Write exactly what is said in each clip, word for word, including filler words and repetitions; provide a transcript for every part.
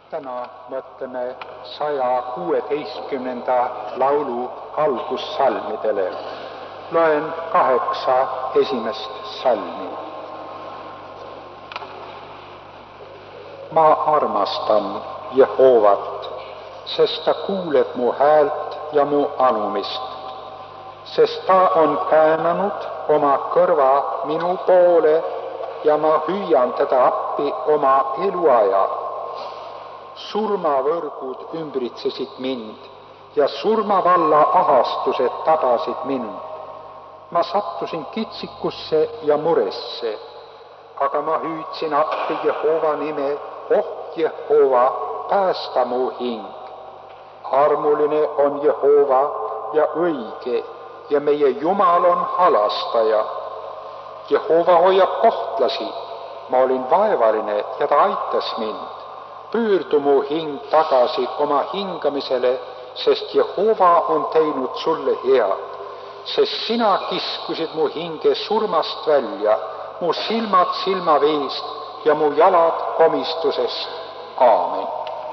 täna mõtleme saja kuueteistkümnenda laulu algussalmidele. Loen kaheksa esimest salmi. Ma armastan Jehoovat, sest ta kuuleb mu häält ja mu anumist, sest ta on käänanud oma kõrva minu poole ja ma hüüan teda appi oma eluaja. Surmavõrgud ümbritsesid mind ja surmavalla ahastused tabasid mind. Ma sattusin kitsikusse ja muresse, aga ma hüüdsin appi Jehova nime, oh Jehova, päästa mu hing. Armuline on Jehova ja õige ja meie Jumal on halastaja. Jehova hoiab kohtlasi, ma olin vaevaline ja ta aitas mind. Pöördu mu hing tagasi oma hingamisele, sest Jehova on teinud sulle head, sest sina kiskusid mu hinge surmast välja, mu silmad silmaveest ja mu jalad komistusest. Aamen.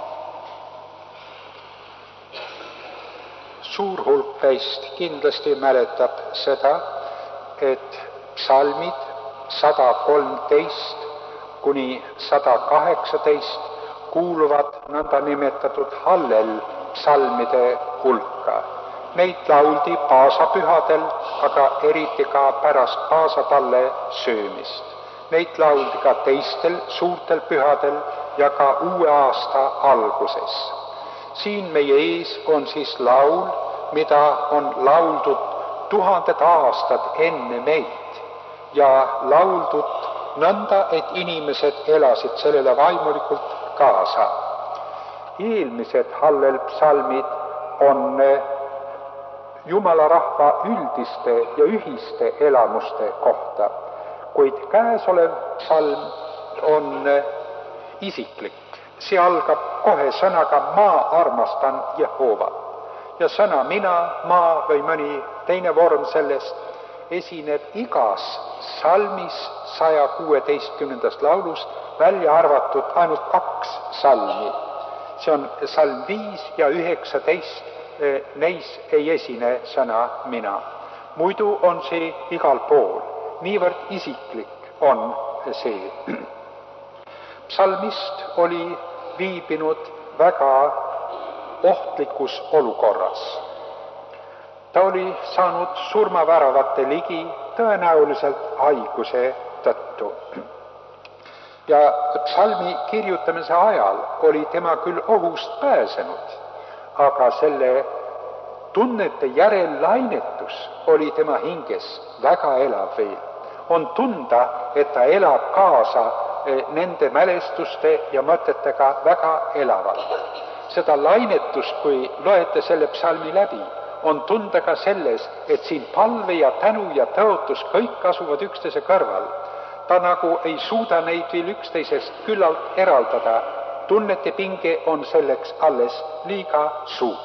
Suur hulk teist kindlasti mäletab seda, et psalmid sada kolmteist kuni sada kaheksateist kuuluvad nõnda nimetatud hallel psalmide hulka. Neid lauldi paasapühadel, aga eriti ka pärast paasapalle söömist. Neid lauldi ka teistel suurtel pühadel ja ka uue aasta alguses. Siin meie ees on siis laul, mida on lauldud tuhanded aastad enne meid ja lauldud nõnda, et inimesed elasid sellele vaimulikult kaasa. Eelmised hallel psalmid on Jumala rahva üldiste ja ühiste elamuste kohta, kuid käesolev psalm on isiklik. See algab kohe sõnaga ma armastan Jehovat ja sõna mina, ma või mõni teine vorm sellest esineb igas salmis saja kuueteistkümnendast laulust, välja arvatud ainult kaks salmi. See on salm viis ja üheksateist, neis ei esine sõna mina. Muidu on see igal pool, niivõrd isiklik on see. Psalmist oli viibinud väga ohtlikus olukorras. Ta oli saanud surmaväravate ligi tõenäoliselt haiguse tõttu. Ja psalmi kirjutamise ajal oli tema küll ohust pääsenud, aga selle tunnete järellainetus oli tema hinges väga elav veel. On tunda, et ta elab kaasa nende mälestuste ja mõtetega väga elavalt. Seda lainetust, kui loete selle psalmi läbi, on tunda ka selles, et siin palve ja tänu ja tõotus kõik asuvad üksteise kõrval. Ta nagu ei suuda neid veel üksteisest küllalt eraldada. Tunnete pinge on selleks alles liiga suur.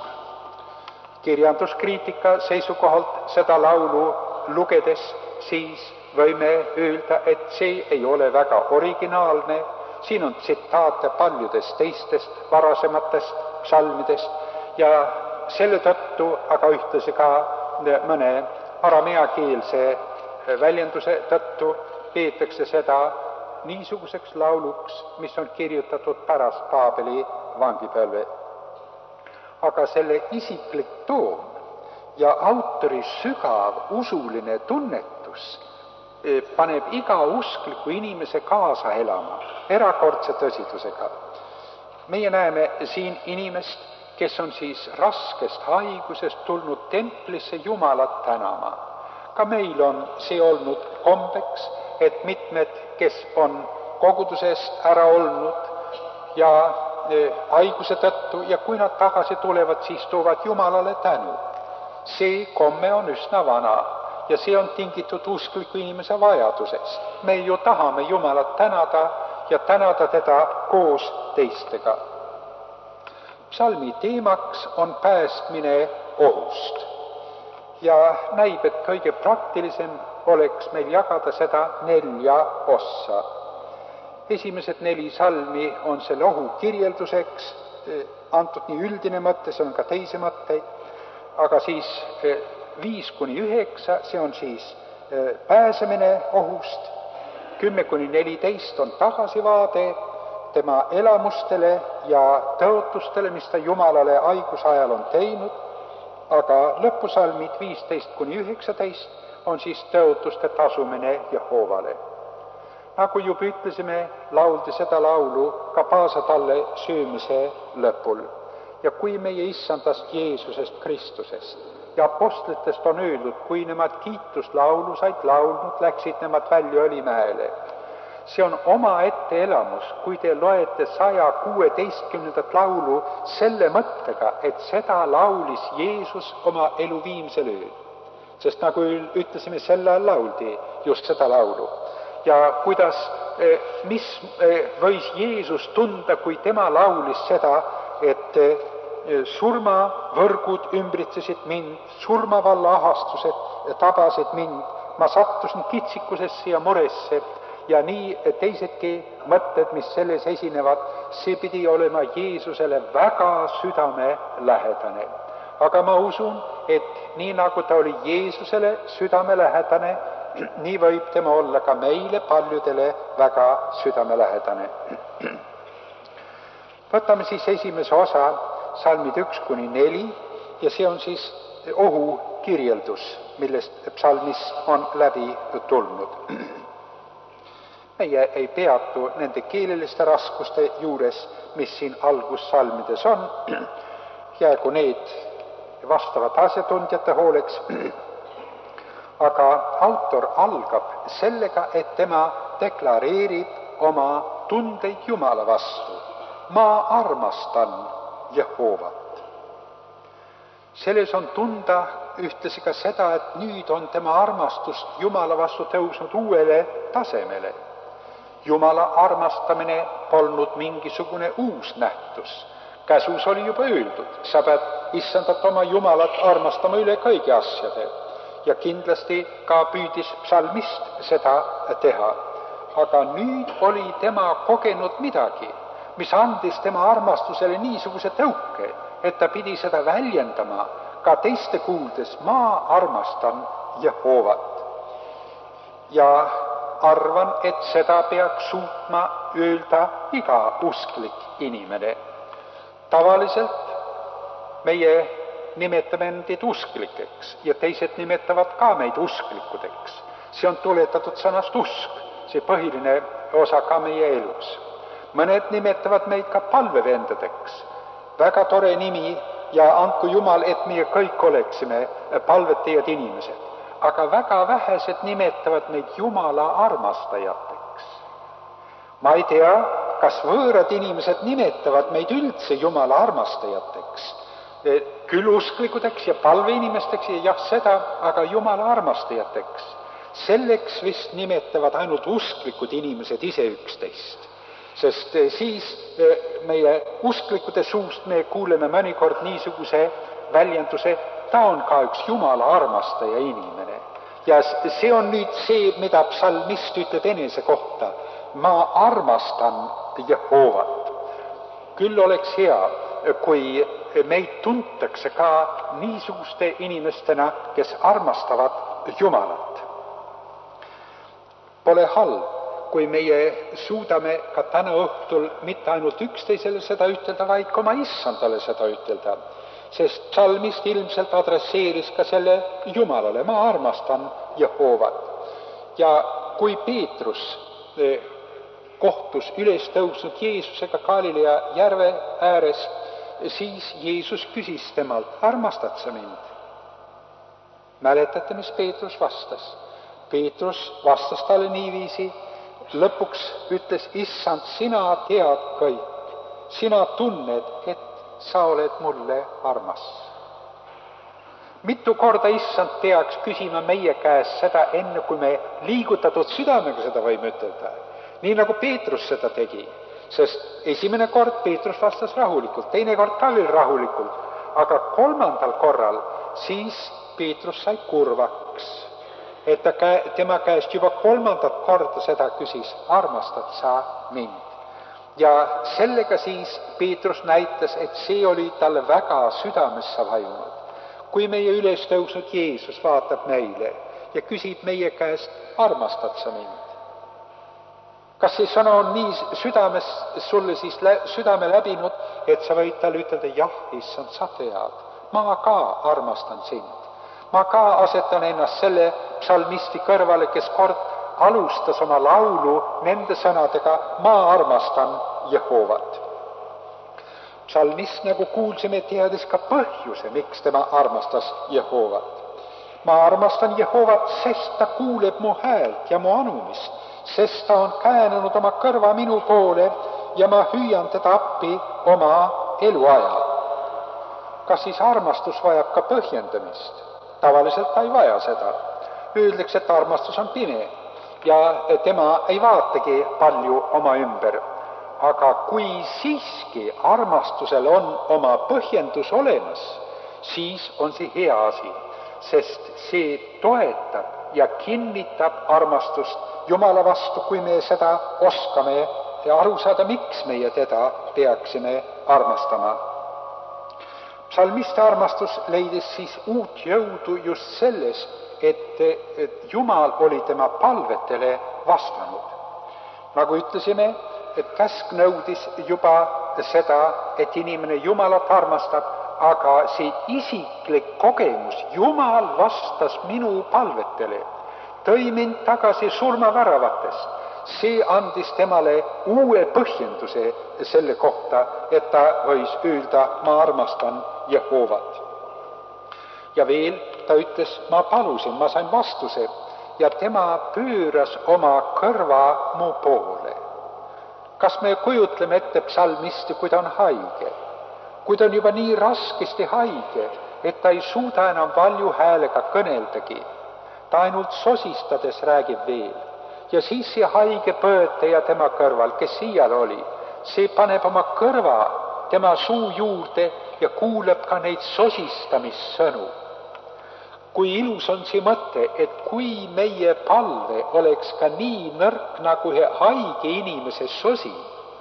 Kirjanduskriitika seisukohalt seda laulu lugedes siis võime öelda, et see ei ole väga originaalne. Siin on tsitaate paljudest teistest varasematest psalmidest ja selle tõttu, aga ühtlasi ka mõne arameakeelse väljenduse tõttu peetakse seda niisuguseks lauluks, mis on kirjutatud pärast Paabeli vangipõlve. Aga selle isiklik toon ja autori sügav usuline tunnetus paneb iga uskliku inimese kaasa elama erakordse tõsidusega. Meie näeme siin inimest, kes on siis raskest haigusest tulnud templisse Jumalat tänama. Ka meil on see olnud kombeks, et mitmed, kes on kogudusest ära olnud ja haiguse tõttu ja kui nad tagasi tulevad, siis toovad Jumalale tänu. See komme on üsna vana ja see on tingitud uskliku inimese vajadusest. Me ju tahame Jumalat tänada ja tänada teda koos teistega. Psalmi teemaks on päästmine ohust ja näib, et kõige praktilisem oleks meil jagada seda nelja ossa. esimesed neli salmi on selle ohu kirjelduseks antud nii üldine mõte, see on ka teisi mõtteid, aga siis viis kuni üheksa, see on siis pääsemine ohust, kümme kuni neliteist on tagasivaade tema elamustele ja tõotustele, mis ta Jumalale haiguse ajal on teinud, aga lõpusalmid viisteist kuni üheksateist on siis tõotuste tasumine Jehoovale. Nagu juba ütlesime, lauldi seda laulu ka paasatalle söömise lõpul. Ja kui meie issandast Jeesusest Kristusest ja apostlitest on öeldud, kui nemad kiituslaulu said laulnud, läksid nemad välja Õlimäele. See on omaette elamus, kui te loete saja kuueteistkümnendat laulu selle mõttega, et seda laulis Jeesus oma elu viimsel ööl. Sest nagu ütlesime, selle all lauldi just seda laulu. Ja kuidas, mis võis Jeesus tunda, kui tema laulis seda, et surmavõrgud ümbritsesid mind, surmavalla ahastused tabasid mind, ma sattusin kitsikusesse ja muresse ja nii teisedki mõtted, mis selles esinevad, see pidi olema Jeesusele väga südamelähedane. Aga ma usun, et nii nagu ta oli Jeesusele südamelähedane, nii võib tema olla ka meile paljudele väga südamelähedane. Võtame siis esimese osa, salmid üks kuni neli, ja see on siis ohu kirjeldus, millest psalmis on läbi tulnud. Meie ei peatu nende keeleliste raskuste juures, mis siin algussalmides on, jäägu need vastavad asjatundjate hooleks, aga autor algab sellega, et tema deklareerib oma tundeid Jumala vastu. Ma armastan Jehoovat. Selles on tunda ühtlasi ka seda, et nüüd on tema armastus Jumala vastu tõusnud uuele tasemele. Jumala armastamine polnud mingisugune uus nähtus. Käsus oli juba öeldud, sa pead issandat oma Jumalat armastama üle kõigi asjade. Ja kindlasti ka püüdis psalmist seda teha. Aga nüüd oli tema kogenud midagi, mis andis tema armastusele niisuguse tõuke, et ta pidi seda väljendama ka teiste kuuldes, ma armastan Jehoovat. Ja arvan, et seda peaks suutma öelda iga usklik inimene. Tavaliselt meie nimetame endid usklikeks ja teised nimetavad ka meid usklikudeks. See on tuletatud sõnast usk, see põhiline osa ka meie elus. Mõned nimetavad meid ka palvevendadeks. Väga tore nimi ja andku Jumal, et meie kõik oleksime palvetajad inimesed. Aga väga vähesed nimetavad meid Jumala armastajateks. Ma ei tea, kas võõrad inimesed nimetavad meid üldse Jumala armastajateks. Küll usklikudeks ja palveinimesteks ja jah seda, aga Jumala armastajateks. Selleks vist nimetavad ainult usklikud inimesed ise üksteist. Sest siis meie usklikude suust me kuuleme mõnikord niisuguse väljenduse, ta on ka üks Jumala armastaja inimene. Ja see on nüüd see, mida psalmist ütleb enese kohta. Ma armastan Jehoovat. Küll oleks hea, kui meid tuntakse ka niisuguste inimestena, kes armastavad Jumalat. Pole halb, kui meie suudame ka täna õhtul mitte ainult üksteisele seda ütelda, vaid ka oma issandale seda ütelda. Sest psalmist ilmselt adresseeris ka selle Jumalale, ma armastan Jehoovat. Ja kui Peetrus kohtus üles tõusnud Jeesusega Galilea järve ääres, siis Jeesus küsis temalt, armastad sa mind? Mäletate, mis Peetrus vastas? Peetrus vastas talle niiviisi, lõpuks ütles, issand, sina tead kõik, sina tunned, et sa oled mulle armas. Mitu korda issand peaks küsima meie käest seda, enne kui me liigutatud südamega seda võime ütelda. Nii nagu Peetrus seda tegi, sest esimene kord Peetrus vastas rahulikult, teine kord ka veel rahulikult, aga kolmandal korral siis Peetrus sai kurvaks, et ta käe, tema käest juba kolmandat korda seda küsis, armastad sa mind? Ja sellega siis Peetrus näitas, et see oli talle väga südamesse vajunud. Kui meie üles tõusnud Jeesus vaatab meile ja küsib meie käest, armastad sa mind? Kas see sõna on nii südames, sulle siis lä, südame läbinud, et sa võid talle ütelda, jah, issand, sa tead, ma ka armastan sind. Ma ka asetan ennast selle psalmisti kõrvale, kes kord alustas oma laulu nende sõnadega, ma armastan Jehovat. Psalmist, nagu kuulsime, teadis ka põhjuse, miks tema armastas Jehovat. Ma armastan Jehovat, sest ta kuuleb mu häält ja mu anumist, sest ta on käänenud oma kõrva minu poole ja ma hüüan teda appi oma eluajal. Kas siis armastus vajab ka põhjendamist? Tavaliselt ta ei vaja seda. Öeldakse, et armastus on pime ja tema ei vaatagi palju oma ümber. Aga kui siiski armastusel on oma põhjendus olemas, siis on see hea asi, sest see toetab ja kinnitab armastust Jumala vastu, kui me seda oskame ja aru saada, miks meie teda peaksime armastama. Psalmiste armastus leidis siis uut jõudu just selles, et, et Jumal oli tema palvetele vastanud. Nagu ütlesime, et käsk nõudis juba seda, et inimene Jumalat armastab, aga see isiklik kogemus, Jumal vastas minu palvetele, tõi mind tagasi surmaväravatest. See andis temale uue põhjenduse selle kohta, et ta võis öelda, ma armastan Jehovat. Ja veel ta ütles, ma palusin, ma sain vastuse ja tema pööras oma kõrva mu poole. Kas me kujutleme ette psalmisti, kui ta on haige? Kui ta on juba nii raskesti haige, et ta ei suuda enam valju häälega kõneldagi. Ta ainult sosistades räägib veel. Ja siis see haige põetaja tema kõrval, kes siial oli, see paneb oma kõrva tema suu juurde ja kuuleb ka neid sosistamissõnu. Kui ilus on see mõte, et kui meie palve oleks ka nii nõrk nagu haige inimese sosi,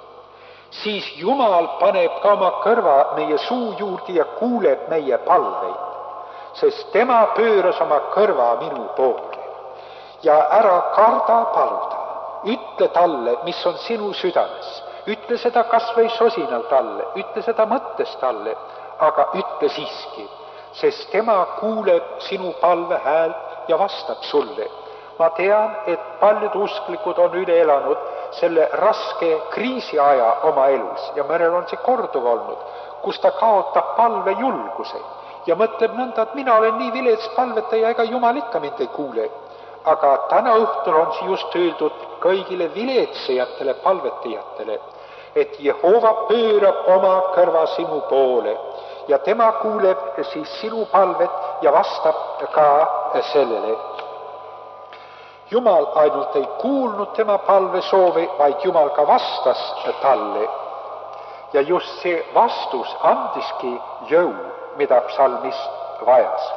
siis Jumal paneb ka oma kõrva meie suu juurde ja kuuleb meie palveid. Sest tema pööras oma kõrva minu poole. Ja ära karda paluda. Ütle talle, mis on sinu südames. Ütle seda kas või sosinal talle. Ütle seda mõttes talle. Aga ütle siiski. Sest tema kuuleb sinu palve häält ja vastab sulle. Ma tean, et paljud usklikud on üle elanud selle raske kriisiaja oma elus. Ja mõnel on see korduv olnud, kus ta kaotab palve julguse. Ja mõtleb nõnda, et mina olen nii vilets palvetaja, ega Jumal ikka mind ei kuule. Aga täna õhtul on see just öeldud kõigile viletsejatele palvetajatele, et Jehova pöörab oma kõrva sinu poole ja tema kuuleb siis sinu palvet ja vastab ka sellele. Jumal ainult ei kuulnud tema palvesoove, vaid Jumal ka vastas talle. Ja just see vastus andiski jõu, mida psalmist vajas.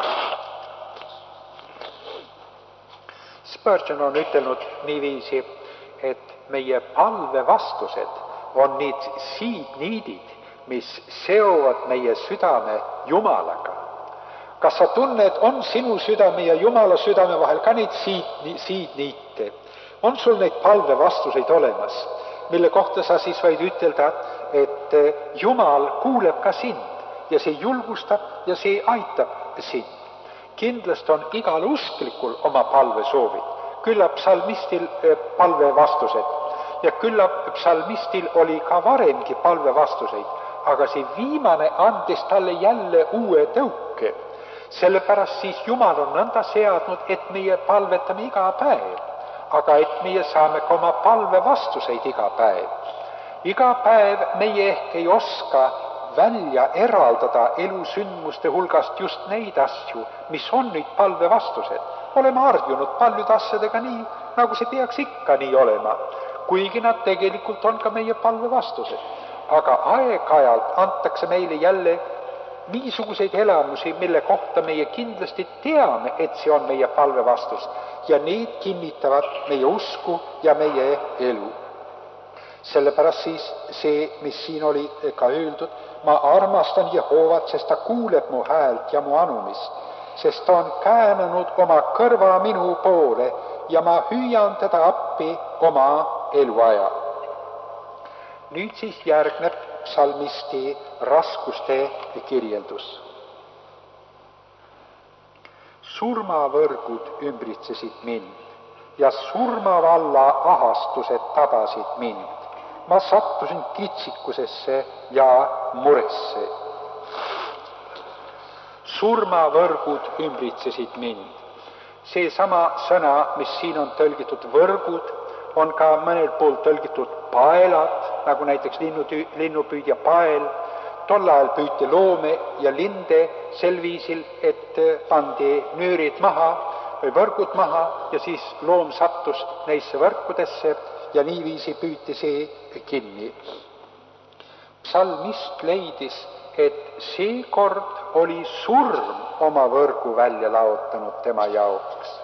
Spurgeon on ütelnud niiviisi, et meie palvevastused on need siidniidid, mis seovad meie südame Jumalaga. Kas sa tunned, on sinu südame ja Jumala südame vahel ka neid siidniite? On sul neid palvevastuseid olemas, mille kohta sa siis võid ütelda, et Jumal kuuleb ka sind ja see julgustab ja see aitab sind. Kindlasti on igal usklikul oma palvesoovid. Küllap psalmistil palvevastused ja küllap psalmistil oli ka varemgi palvevastuseid, aga see viimane andis talle jälle uue tõuke. Sellepärast siis Jumal on nõnda seadnud, et meie palvetame iga päev, aga et meie saame ka oma palvevastuseid iga päev. Iga päev meie ehk ei oska välja eraldada elusündmuste hulgast just neid asju, mis on nüüd palvevastused. Oleme harjunud paljude asjadega nii, nagu see peaks ikka nii olema, kuigi nad tegelikult on ka meie palvevastused. Aga aeg-ajalt antakse meile jälle niisuguseid elamusi, mille kohta meie kindlasti teame, et see on meie palve vastus ja need kinnitavad meie usku ja meie elu. Sellepärast siis see, mis siin oli ka öeldud, ma armastan Jehovat, sest ta kuuleb mu häält ja mu anumist, sest ta on käänanud oma kõrva minu poole ja ma hüüan teda appi oma eluaja. Nüüd siis järgneb psalmisti raskuste kirjeldus. Surmavõrgud ümbritsesid mind ja surmavalla ahastused tabasid mind. Ma sattusin kitsikusesse ja muresse. Surmavõrgud ümbritsesid mind. See sama sõna, mis siin on tõlgitud võrgud, on ka mõnel pool tõlgitud paelad, nagu näiteks linnutü- linnupüüdja pael. Tol ajal püüti loome ja linde sel viisil, et pandi nüürid maha või võrgud maha ja siis loom sattus neisse võrkudesse ja niiviisi püüti see kinni. Psalmist leidis, et seekord oli surm oma võrgu välja laotanud tema jaoks.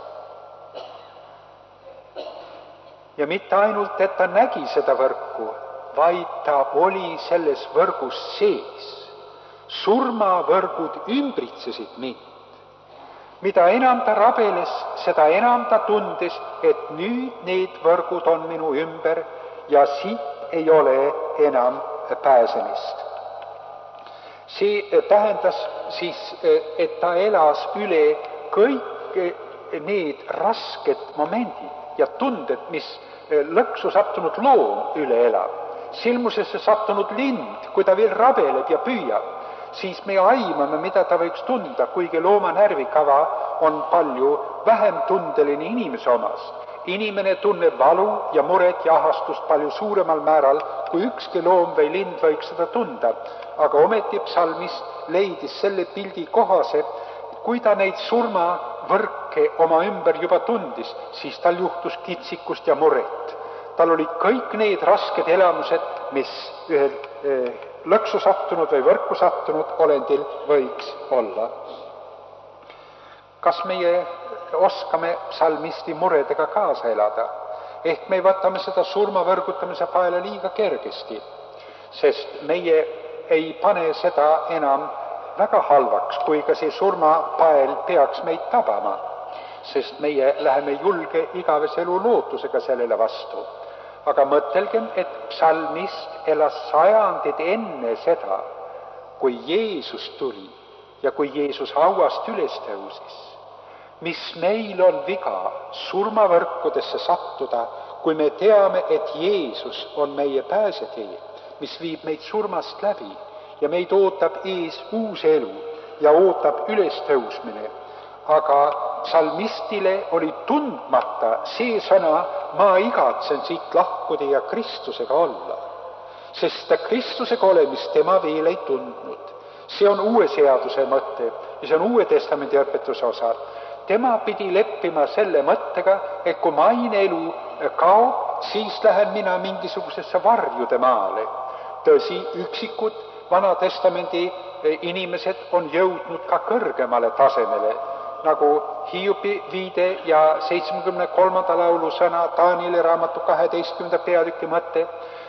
Ja mitte ainult, et ta nägi seda võrku, vaid ta oli selles võrgus sees. Surmavõrgud ümbritsesid mind. Mida enam ta rabeles, seda enam ta tundis, et nüüd need võrgud on minu ümber ja siit ei ole enam pääsemist. See tähendas siis, et ta elas üle kõik need rasked momendid ja tunded, mis lõksu sattunud loom üle elab. Silmusesse sattunud lind, kui ta veel rabeleb ja püüab, siis me aimame, mida ta võiks tunda, kuigi looma närvikava on palju vähem tundeline inimese omast. Inimene tunneb valu ja muret ja ahastust palju suuremal määral, kui ükski loom või lind võiks seda tunda. Aga ometi psalmist leidis selle pildi kohase, kui ta neid surmavõrke oma ümber juba tundis, siis tal juhtus kitsikust ja muret. Tal olid kõik need rasked elamused, mis ühel eh, lõksu sattunud või võrku sattunud olendil võiks olla. Kas meie oskame psalmisti muredega kaasa elada? Ehk me võtame seda surmavõrgutamise paela liiga kergesti, sest meie ei pane seda enam väga halvaks, kui ka see surmapael peaks meid tabama, sest meie läheme julge igavese elu lootusega sellele vastu. Aga mõtelgem, et psalmist elas sajandid enne seda, kui Jeesus tuli ja kui Jeesus hauast üles tõusis. Mis meil on viga surmavõrkudesse sattuda, kui me teame, et Jeesus on meie pääsetee, mis viib meid surmast läbi ja meid ootab ees uus elu ja ootab üles tõusmine. Aga psalmistile oli tundmata see sõna, ma igatsen siit lahkuda ja Kristusega olla, sest ta Kristusega olemist tema veel ei tundnud. See on uue seaduse mõte ja see on uue testamendi õpetuse osa. Tema pidi leppima selle mõttega, et kui maine elu kaob, siis lähen mina mingisugusesse varjude maale. Tõsi, üksikud vana testamendi inimesed on jõudnud ka kõrgemale tasemele, nagu Hiobi viide ja seitsmekümne kolmanda laulu sõna, Taanieli raamatu kaheteistkümnenda peatüki mõte.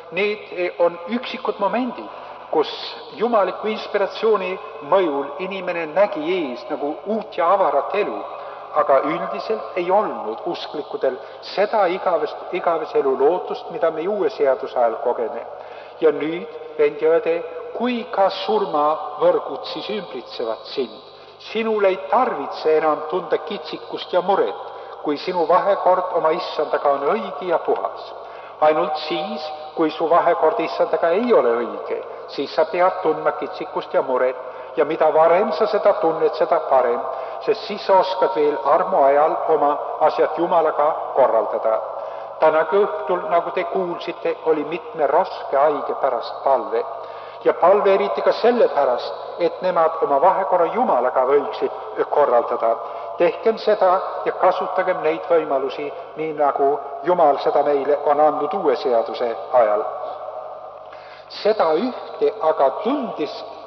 Need on üksikud momendid, kus jumaliku inspiratsiooni mõjul inimene nägi ees nagu uut ja avarat elu, aga üldiselt ei olnud usklikudel seda igavest, igavese elu lootust, mida me uue seaduse ajal kogeme. Ja nüüd, vendi õde, kui ka surmavõrgud siis ümbritsevad sind, sinul ei tarvitse enam tunda kitsikust ja muret, kui sinu vahekord oma issandaga on õige ja puhas. Ainult siis, kui su vahekord issandaga ei ole õige, siis sa pead tundma kitsikust ja muret. Ja mida varem sa seda tunned, seda parem, sest siis sa oskad veel armu ajal oma asjad Jumalaga korraldada. Täna õhtul, nagu te kuulsite, oli mitme raske haige pärast palve. Ja palve eriti ka selle pärast, et nemad oma vahekorra Jumalaga võiksid korraldada. Tehkem seda ja kasutagem neid võimalusi, nii nagu Jumal seda meile on andnud uue seaduse ajal. Seda ühte aga tundis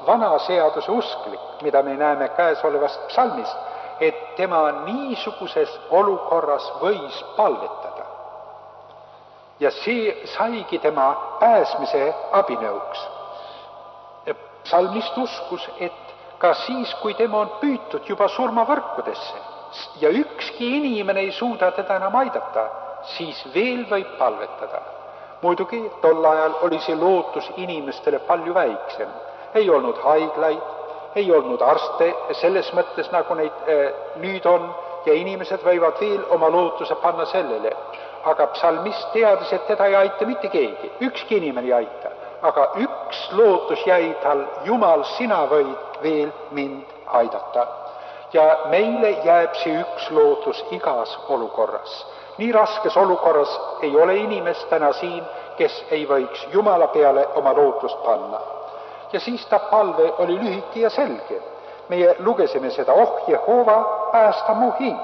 vana seaduse usklik, mida me näeme käesolevast psalmist, et tema niisuguses olukorras võis palvetada. Ja see saigi tema pääsmise abinõuks. Psalmist uskus, et ka siis, kui tema on püütud juba surmavõrkudesse ja ükski inimene ei suuda teda enam aidata, siis veel võib palvetada. Muidugi tol ajal oli see lootus inimestele palju väiksem. Ei olnud haiglaid, ei olnud arste selles mõttes, nagu neid äh, nüüd on, ja inimesed võivad veel oma lootuse panna sellele. Aga psalmist teadis, et teda ei aita mitte keegi, ükski inimene ei aita. Aga üks lootus jäi tal, Jumal, sina võid veel mind aidata. Ja meile jääb see üks lootus igas olukorras. Nii raskes olukorras ei ole inimest täna siin, kes ei võiks Jumala peale oma lootust panna. Ja siis ta palve oli lühike ja selge. Meie lugesime seda, oh Jehova, päästa mu hing.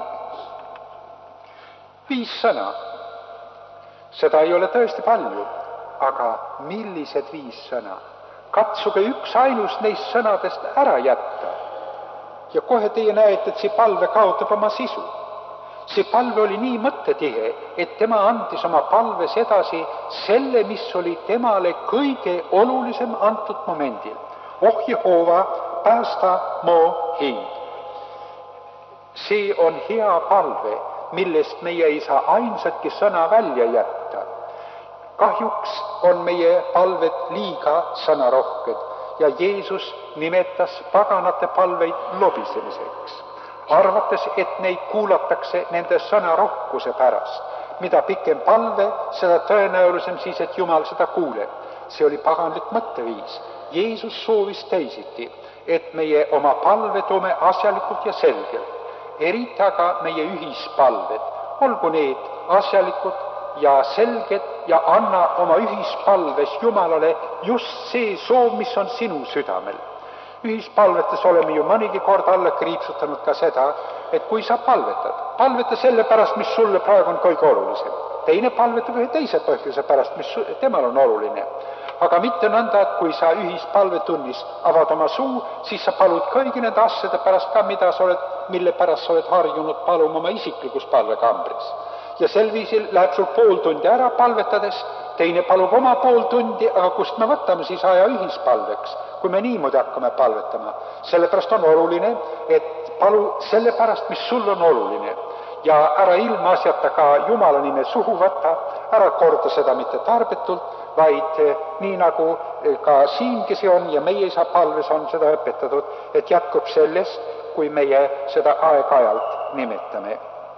Viis sõna. Seda ei ole tõesti palju, aga millised viis sõna? Katsuge üks ainus neist sõnadest ära jätta. Ja kohe teie näete, et see palve kaotab oma sisu. See palve oli nii mõttetihe, et tema andis oma palves edasi selle, mis oli temale kõige olulisem antud momendil. Oh Jehova, päästa mu hing. See on hea palve, millest meie ei saa ainsatki sõna välja jätta. Kahjuks on meie palved liiga sõnarohked ja Jeesus nimetas paganate palveid lobisemiseks, arvates, et neid kuulatakse nende sõnarohkuse pärast. Mida pikem palve, seda tõenäolisem siis, et Jumal seda kuuleb. See oli paganlik mõtteviis. Jeesus soovis teisiti, et meie oma palve toome asjalikult ja selgelt. Eriti aga meie ühispalved, olgu need asjalikud ja selged ja anna oma ühispalves Jumalale just see soov, mis on sinu südamel. Ühispalvetes oleme ju mõnigi kord alla kriipsutanud ka seda, et kui sa palvetad, palveta selle pärast, mis sulle praegu on kõige olulisem. Teine palvetab ühe teise põhjuse pärast, mis temal on oluline. Aga mitte nõnda, et kui sa ühispalvetunnis avad oma suu, siis sa palud kõigi nende asjade pärast ka, mida sa oled, mille pärast sa oled harjunud paluma oma isiklikus palvekambris. Ja sel viisil läheb sul pool tundi ära palvetades, teine palub oma pool tundi, aga kust me võtame siis aja ühispalveks, kui me niimoodi hakkame palvetama. Sellepärast on oluline, et palu selle pärast, mis sul on oluline. Ja ära ilma asjata ka Jumala nime suhu võtta, ära korda seda mitte tarbetult, vaid nii nagu ka siingi see on ja meie isa palves on seda õpetatud, et jätkub sellest, kui meie seda aeg-ajalt nimetame.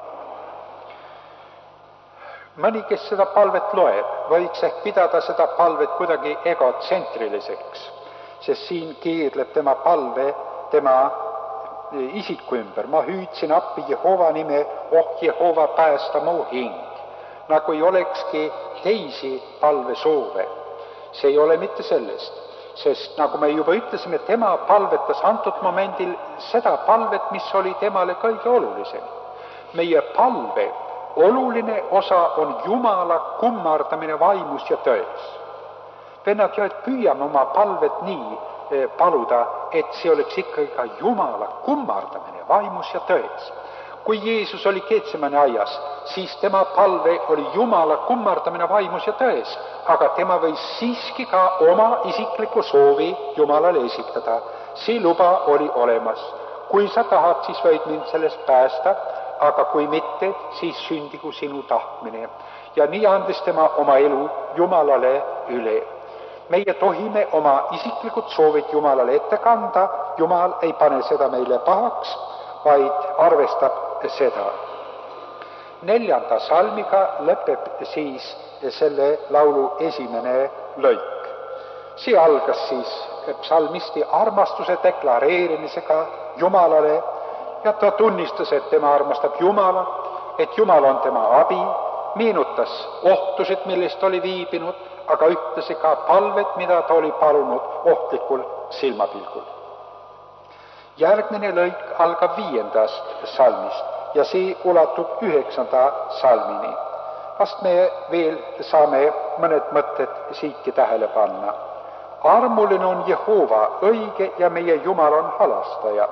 Mõni, kes seda palvet loeb, võiks ehk pidada seda palvet kuidagi egotsentriliseks, sest siin keerleb tema palve tema isiku ümber. Ma hüüdsin appi Jehova nime, oh Jehova, päästa mu hing. Nagu ei olekski teisi palvesoove. See ei ole mitte sellest, sest nagu me juba ütlesime, tema palvetas antud momendil seda palvet, mis oli temale kõige olulisem. Meie palve oluline osa on Jumala kummardamine vaimus ja tões. Vennad ja et püüame oma palvet nii paluda, et see oleks ikkagi ka Jumala kummardamine vaimus ja tões. Kui Jeesus oli Getsemani aias, siis tema palve oli Jumala kummardamine vaimus ja tões, aga tema võis siiski ka oma isikliku soovi Jumalale esitada. See luba oli olemas. Kui sa tahad, siis võid mind sellest päästa, aga kui mitte, siis sündigu sinu tahtmine. Ja nii andis tema oma elu Jumalale üle. Meie tohime oma isiklikud soovid Jumalale ette kanda, Jumal ei pane seda meile pahaks, vaid arvestab seda. Neljanda salmiga lõpeb siis selle laulu esimene lõik. See algas siis psalmisti armastuse deklareerimisega Jumalale ja ta tunnistas, et tema armastab Jumalat, et Jumal on tema abi, meenutas ohtusid, millest oli viibinud, aga ütlesi ka palvet, mida ta oli palunud ohtlikul silmapilgul. Järgmine lõik algab viiendast salmist ja see ulatub üheksanda salmini. Vast me veel saame mõned mõtted siitki tähele panna. armuline on Jehova, õige ja meie Jumal on halastaja.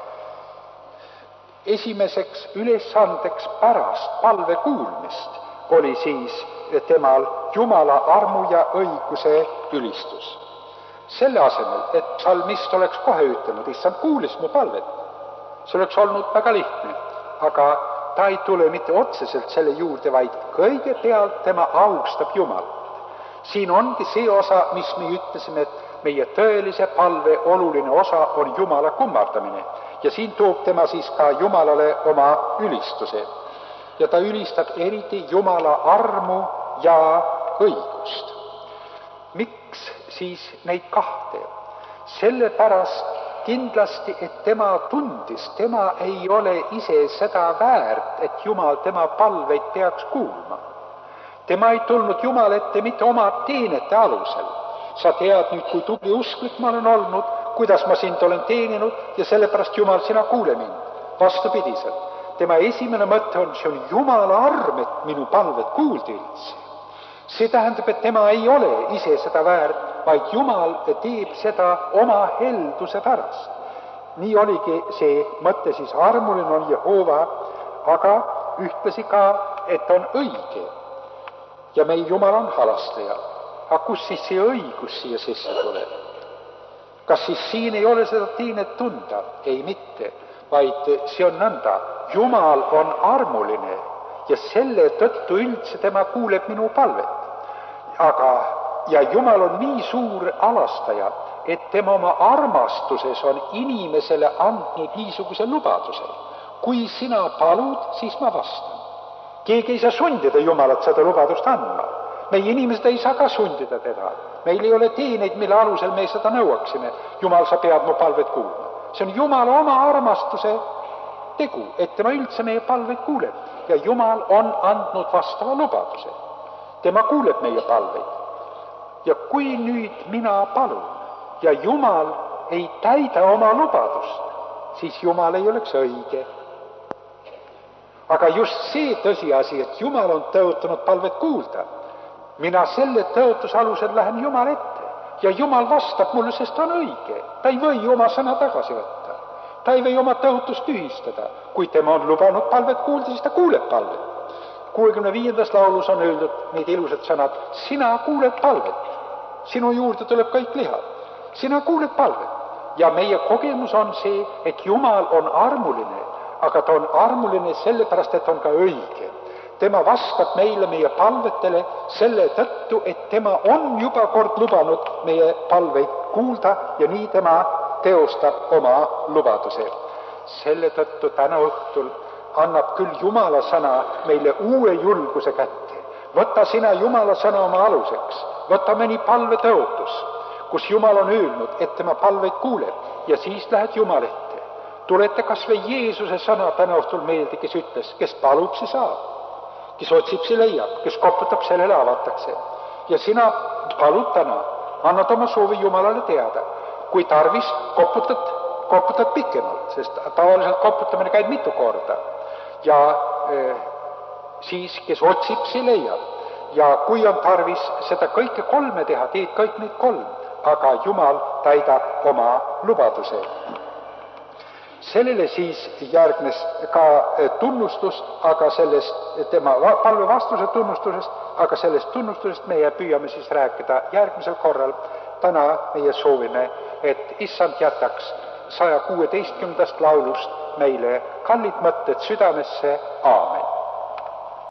Esimeseks ülesandeks pärast palve kuulmist oli siis temal Jumala armu ja õiguse ülistus. Selle asemel, et psalmist oleks kohe ütelnud, issand kuulis mu palvet, see oleks olnud väga lihtne, aga ta ei tule mitte otseselt selle juurde, vaid kõigepealt tema austab Jumalat. Siin ongi see osa, mis me ütlesime, et meie tõelise palve oluline osa on Jumala kummardamine. Ja siin toob tema siis ka Jumalale oma ülistuse. Ja ta ülistab eriti Jumala armu ja õigust. Miks siis neid kahte? Sellepärast kindlasti, et tema tundis, tema ei ole ise seda väärt, et Jumal tema palveid peaks kuulma. Tema ei tulnud Jumal ette mitte oma teenete alusel. Sa tead nüüd, kui tubli usklik ma olen olnud, kuidas ma sind olen teeninud ja sellepärast Jumal, sina kuule mind. Vastupidiselt. Tema esimene mõte on, see on Jumala arm, et minu palved kuuldi üldse. See tähendab, et tema ei ole ise seda väärt, vaid Jumal teeb seda oma helduse pärast. Nii oligi see mõte siis, armuline on Jehova, aga ühtlasi ka, et on õige. Ja meie Jumal on halastaja. Aga kus siis see õigus siia sisse tuleb? Kas siis siin ei ole seda teenet tunda? Ei mitte, vaid see on nõnda. Jumal on armuline ja selle tõttu üldse tema kuuleb minu palvet. Aga, ja Jumal on nii suur halastaja, et tema oma armastuses on inimesele andnud niisuguse lubaduse. Kui sina palud, siis ma vastan. Keegi ei saa sundida Jumalat seda lubadust andma. Meie inimesed ei saa ka sundida teda. Meil ei ole teeneid, mille alusel me seda nõuaksime. Jumal, sa pead mu palvet kuulma. See on Jumala oma armastuse tegu, et tema üldse meie palveid kuuleb. Ja Jumal on andnud vastava lubaduse. Tema kuuleb meie palveid. Ja kui nüüd mina palun ja Jumal ei täida oma lubadust, siis Jumal ei oleks õige. Aga just see tõsiasi, et Jumal on tõotanud palvet kuulda, mina selle tõotuse alusel lähen Jumal ette ja Jumal vastab mulle, sest ta on õige. Ta ei või oma sõna tagasi võtta. Ta ei või oma tõotust tühistada. Kui tema on lubanud palvet kuulda, siis ta kuuleb palvet. kuuekümne viiendas laulus on öeldud need ilusad sõnad, sina kuuled palvet. Sinu juurde tuleb kõik lihad. Sina kuuled palvet. Ja meie kogemus on see, et Jumal on armuline, aga ta on armuline sellepärast, et on ka õige. Tema vastab meile meie palvetele selle tõttu, et tema on juba kord lubanud meie palveid kuulda ja nii tema teostab oma lubaduse. Selle tõttu täna õhtul annab küll Jumala sõna meile uue julguse kätte. Võta sina Jumala sõna oma aluseks. Võta mõni palvetõotus, kus Jumal on öelnud, et tema palveid kuuleb ja siis lähed Jumal ette. Tulete kas või Jeesuse sõna täna õhtul meelde, kes ütles, kes palub, see saab. Kes otsib, see leiab, kes koputab, sellele avatakse. Ja sina palud täna, annad oma soovi Jumalale teada. Kui tarvis, koputad, koputad pikemalt, sest tavaliselt koputamine käib mitu korda. Ja e, siis, kes otsib, see leiab. Ja kui on tarvis seda kõike kolme teha, teed kõik neid kolm, aga Jumal täidab oma lubaduse. Sellele siis järgnes ka tunnustust, aga sellest tema palve vastuse tunnustusest, aga sellest tunnustusest meie püüame siis rääkida järgmisel korral. Täna meie soovime, et issand jätaks saja kuueteistkümnendast laulust meile kallid mõtted südamesse. Aamen.